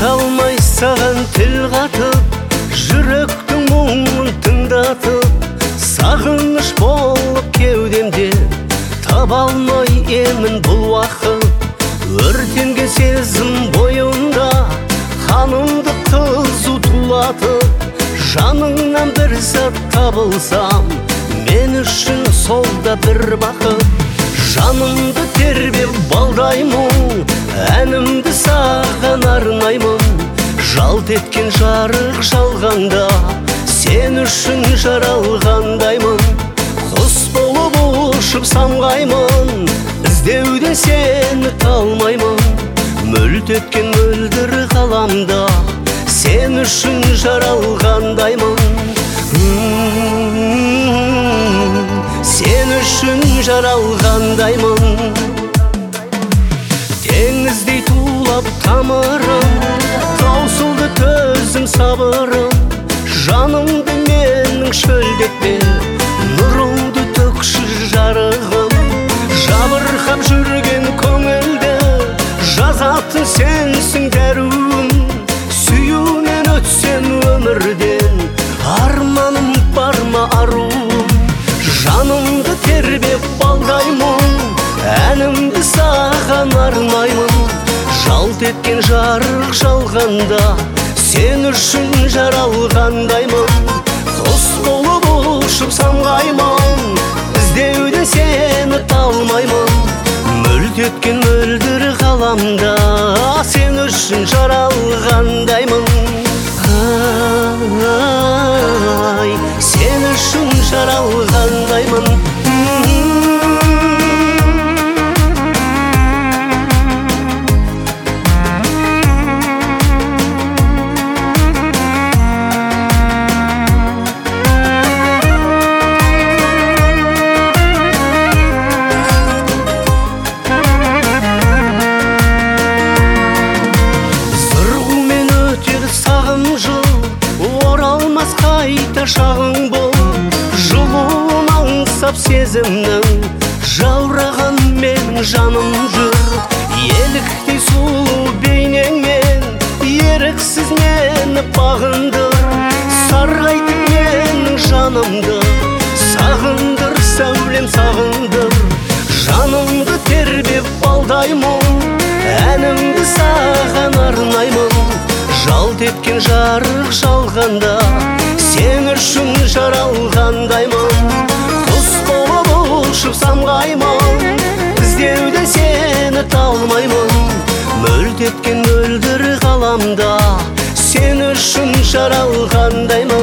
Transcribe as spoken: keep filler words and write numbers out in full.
Айталмай саған тіл қатып, жүректің мұңын тыңдатып, сағыныш болып кеудемде таба алмай емін бұл уақыт. Өртенген сезім бойында қанымды қызу тулатып, жаныңнан бір сәт табылсам, мен үшін сол да бір бақыт. Жанымды тербеп балдаймын, әнімді саған арнаймын. Жалт еткен жарық жалғанда, сен үшін жаралғандаймын. Құс болып ұшып самғаймын, іздеуден сені талмаймын. Мүлт еткен мөлдір ғаламда, сен үшін жаралғандаймын. Сен үшін жаралғандаймын. Теңіздей тулап тамырым, таусылды төзім сабырым. Жанымды менің шөлдетпе, нұрыңды төкші жарығым. Жабырқап жүрген көңілді жазатын сенсің дәруім. Сүюнен өтсем өмірден, арманым бар ма аруым. Жанымды тербеп балдаймын, әнімді саған арнаймын. Жалт еткен жарық жалғанда, сен үшін жаралғандаймын. Құс болып ұшып самғаймын, іздеуден сені талмаймын. Мүлт еткен мөлдір ғаламда, сен үшін жаралғандаймын. Ай, сен үшін жаралғандаймын. Қайта шағың бол, жылуын аңсап сезімнің, жаураған менің жаным жүр. Еліктей сұлу бейнеңмен, еріксіз мені бағындыр. Сарғайтып менің жанымды, сағындыр сәулем сағындыр. Жанымды тербеп балдаймын, әнімді саған арнаймын. Жалт еткен жарық жалғанда, сен үшін жаралғандаймын. Құс болып ұшып самғаймын, іздеуден сені талмаймын. Мүлт еткен мөлдір ғаламда, сен үшін жаралғандаймын.